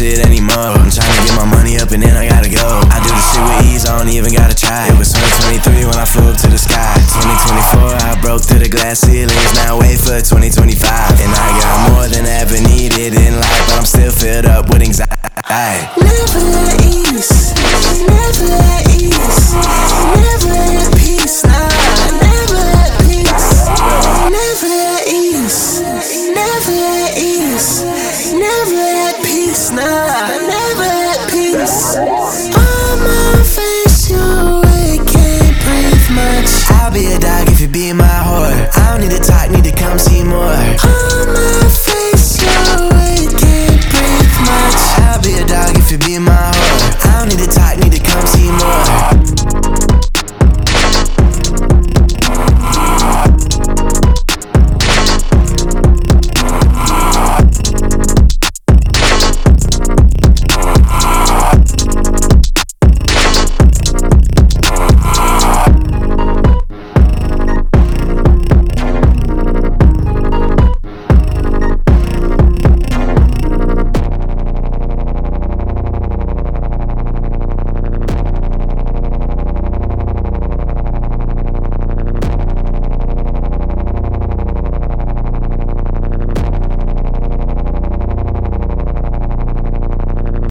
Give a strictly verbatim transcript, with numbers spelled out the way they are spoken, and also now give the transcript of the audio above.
shit anymore. I'm trying to get my money up and then I gotta go. I do the shit with ease, I don't even gotta try. It was twenty twenty-three when I flew up to the sky. Twenty twenty-four, I broke through the glass ceilings. Now wait for twenty twenty-five, and I got more than I ever needed in life, but I'm still filled up with anxiety.